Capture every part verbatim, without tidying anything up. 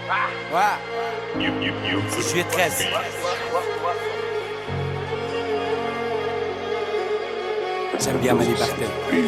Ouais. juillet treize. J'aime bien ma liberté.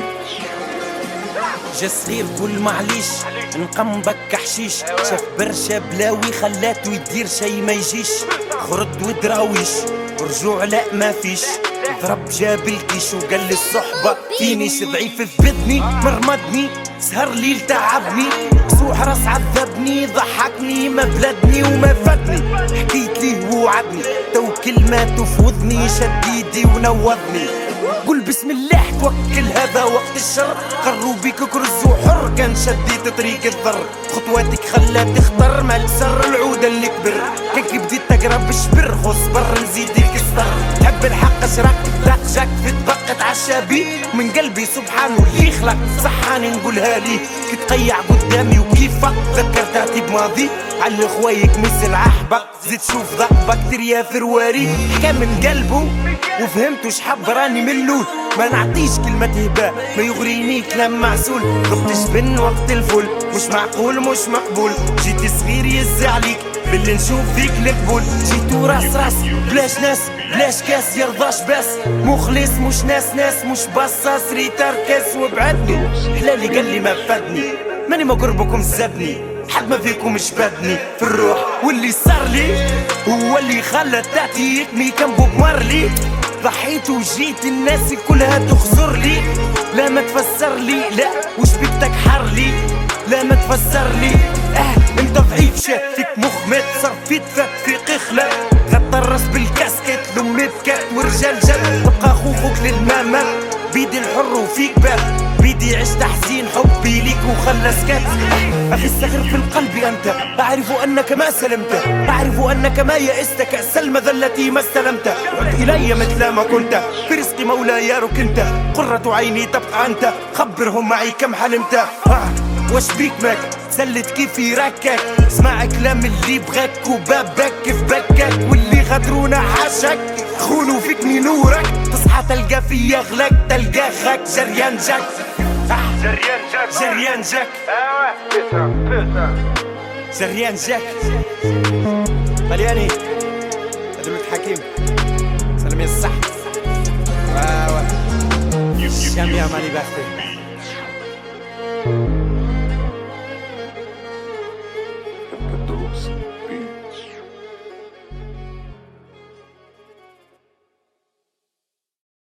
جا صغير قول معليش نقمبك حشيش، شاف برشا بلاوي خلاته يدير شي ما يجيش، خرد ودراويش ورجوع لا ما فيش، ضرب جاب الكيش وقال لي الصحبة فينيش، ضعيف في بدني مرمدني سهر ليل تعبني، سوح راس عذبني ضحكني ما بلدني وما فادني، حكيت ليه ووعدني تو كلماته في وذني، شد ايدي ونوضني قول بسم الله توكل هذا وقت الشر، قروا بيك كرز وحر كان شديت طريق الضر، خطواتك خلات تختار ما تسر العودة اللي كبر، كان كي بديت تقرب شبر خص بر نزيدك السر، تحب الحق اشرك دق جاك في طبقة عشابي من قلبي سبحان اللي خلق صحاني نقولها لي، كي تقيع قدامي وكيفك ذكرتها بماضي على خوايك مثل عحبك زيد شوف ضعبك تريا فرواري، حكى من قلبه وفهمتو شحب راني من اللول، ما نعطيش كلمة هباء ما يغريني كلام معسول، ضبط جبن وقت الفل مش معقول مش مقبول، جيتي صغير يزي عليك باللي نشوف فيك القبول، جيتو راس راس بلاش ناس بلاش كاس يرضاش باس، مخلص مش ناس ناس مش بصاص ريتار كاس وبعدني، حلالي قال لي ما فادني ماني ما قربكم زادني، حد ما فيكم شبدني في الروح، واللي صار لي هو اللي خلى تحتي يكمي كان بوب مارلي، ضحيت وجيت الناس كلها تخزر لي، لا ما تفسر لي لا وش بيك حر لي، لا ما تفسر لي اه انت ضعيف شافك مخ مات صار في دفاك في قخلة، غطى الراس بالكاسكت لمي بكات ورجال جد، تبقى خوخك للماما بيدي الحر وفيك باب، بيدي عشت تحزين حبي ليك وخلى سكت، أخي الصغير في القلب أنت أعرف أنك ما سلمت، أعرف أنك ما يئست كأس المذلة ما استلمت، عد إلي مثل ما كنت في رزق مولاي ركنت، قرة عيني تبقى أنت خبرهم معي كم حلمت، آه واش بيك ماك سلت كيف يركك، اسمع كلام اللي بغاك وبابك في بكك، واللي غدرونا حاشك خونوا فيك نورك، تصحى تلقى في غلك تلقى خاك جريان جاك، جريان جاك جريان جاك جريان جاك ملياني هذا الحكيم سلام يا الصح. J'aime bien ma liberté.